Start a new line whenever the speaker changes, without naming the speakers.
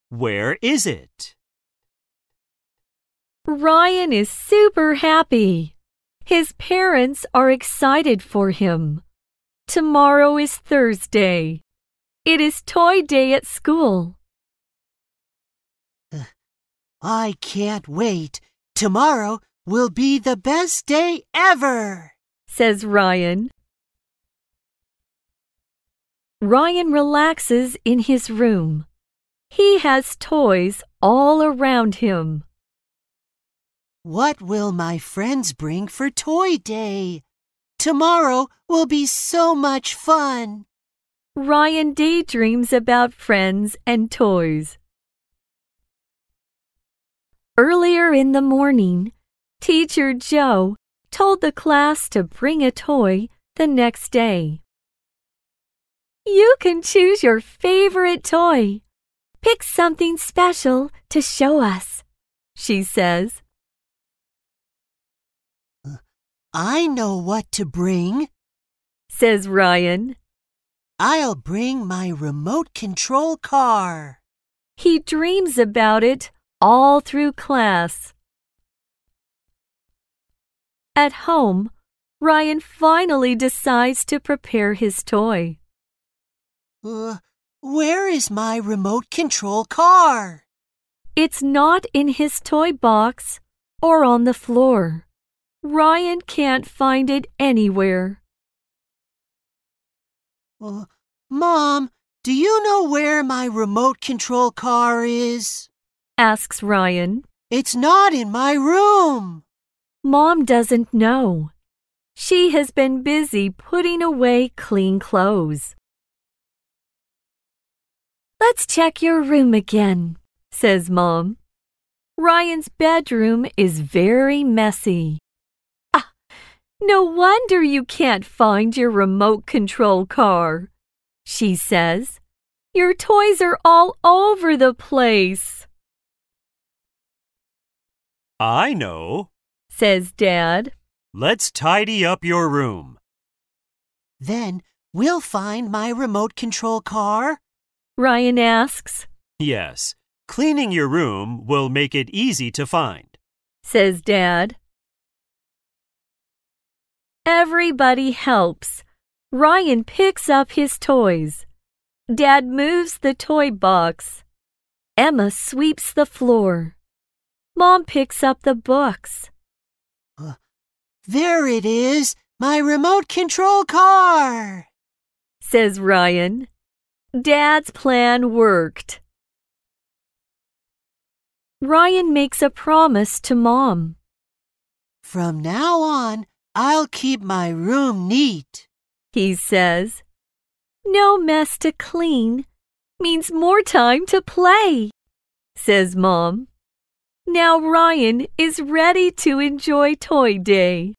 Where is it?
Ryan is super happy. His parents are excited for him. Tomorrow is Thursday. It is toy day at school.
I can't wait. Tomorrow will be the best day ever,
says Ryan. Ryan relaxes in his room. He has toys all around him.
What will my friends bring for Toy Day? Tomorrow will be so much fun.
Ryan daydreams about friends and toys. Earlier in the morning, Teacher Joe told the class to bring a toy the next day. You can choose your favorite toy. Pick something special to show us, she says.
I know what to bring,
says Ryan.
I'll bring my remote control car.
He dreams about it all through class. At home, Ryan finally decides to prepare his toy.
Where is my remote control car?
It's not in his toy box or on the floor. Ryan can't find it anywhere.
Mom, do you know where my remote control car is?
Asks Ryan.
It's not in my room.
Mom doesn't know. She has been busy putting away clean clothes. Let's check your room again, says Mom. Ryan's bedroom is very messy. No wonder you can't find your remote control car, she says. Your toys are all over the place.
I know,
says Dad.
Let's tidy up your room.
Then we'll find my remote control car?
Ryan asks.
Yes, cleaning your room will make it easy to find,
says Dad. Everybody helps. Ryan picks up his toys. Dad moves the toy box. Emma sweeps the floor. Mom picks up the books.
There it is, my remote control car,
says Ryan. Dad's plan worked. Ryan makes a promise to Mom.
From now on, I'll keep my room neat,
he says. No mess to clean means more time to play, says Mom. Now Ryan is ready to enjoy Toy Day.